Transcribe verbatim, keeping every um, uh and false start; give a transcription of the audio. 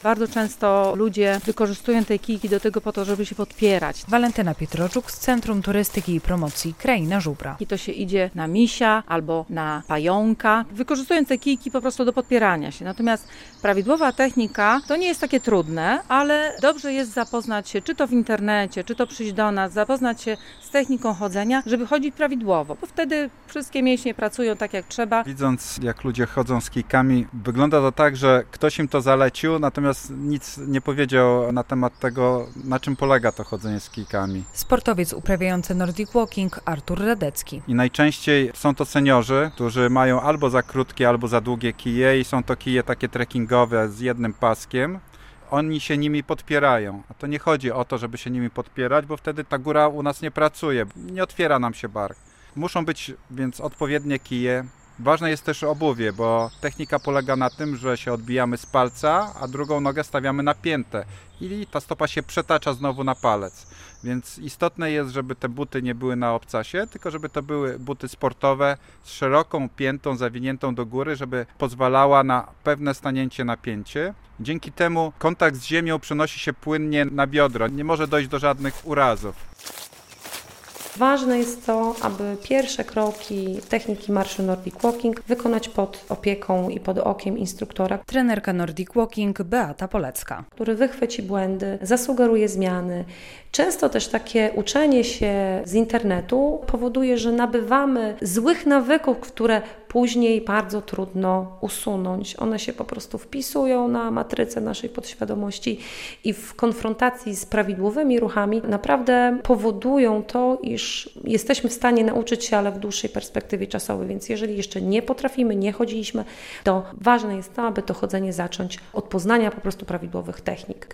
Bardzo często ludzie wykorzystują te kijki do tego po to, żeby się podpierać. Walentyna Pietroczuk z Centrum Turystyki i Promocji Kraina Żubra. I to się idzie na misia albo na pająka, wykorzystując te kijki po prostu do podpierania się. Natomiast prawidłowa technika to nie jest takie trudne, ale dobrze jest zapoznać się, czy to w internecie, czy to przyjść do nas, zapoznać się z techniką chodzenia, żeby chodzić prawidłowo, bo wtedy wszystkie mięśnie pracują tak jak trzeba. Widząc, jak ludzie chodzą z kijkami, wygląda to tak, że ktoś im to zalecił, natomiast nic nie powiedział na temat tego, na czym polega to chodzenie z kijkami. Sportowiec uprawiający Nordic Walking Artur Radecki. I najczęściej są to seniorzy, którzy mają albo za krótkie, albo za długie kije i są to kije takie trekkingowe z jednym paskiem. Oni się nimi podpierają, a to nie chodzi o to, żeby się nimi podpierać, bo wtedy ta góra u nas nie pracuje, nie otwiera nam się bark. Muszą być więc odpowiednie kije. Ważne jest też obuwie, bo technika polega na tym, że się odbijamy z palca, a drugą nogę stawiamy na piętę i ta stopa się przetacza znowu na palec. Więc istotne jest, żeby te buty nie były na obcasie, tylko żeby to były buty sportowe z szeroką piętą zawiniętą do góry, żeby pozwalała na pewne stanięcie napięcie. Dzięki temu kontakt z ziemią przenosi się płynnie na biodro, nie może dojść do żadnych urazów. Ważne jest to, aby pierwsze kroki techniki marszu Nordic Walking wykonać pod opieką i pod okiem instruktora. Trenerka Nordic Walking Beata Polecka. Który wychwyci błędy, zasugeruje zmiany. Często też takie uczenie się z internetu powoduje, że nabywamy złych nawyków, które później bardzo trudno usunąć. One się po prostu wpisują na matrycę naszej podświadomości i w konfrontacji z prawidłowymi ruchami naprawdę powodują to, iż jesteśmy w stanie nauczyć się, ale w dłuższej perspektywie czasowej. Więc jeżeli jeszcze nie potrafimy, nie chodziliśmy, to ważne jest to, aby to chodzenie zacząć od poznania po prostu prawidłowych technik.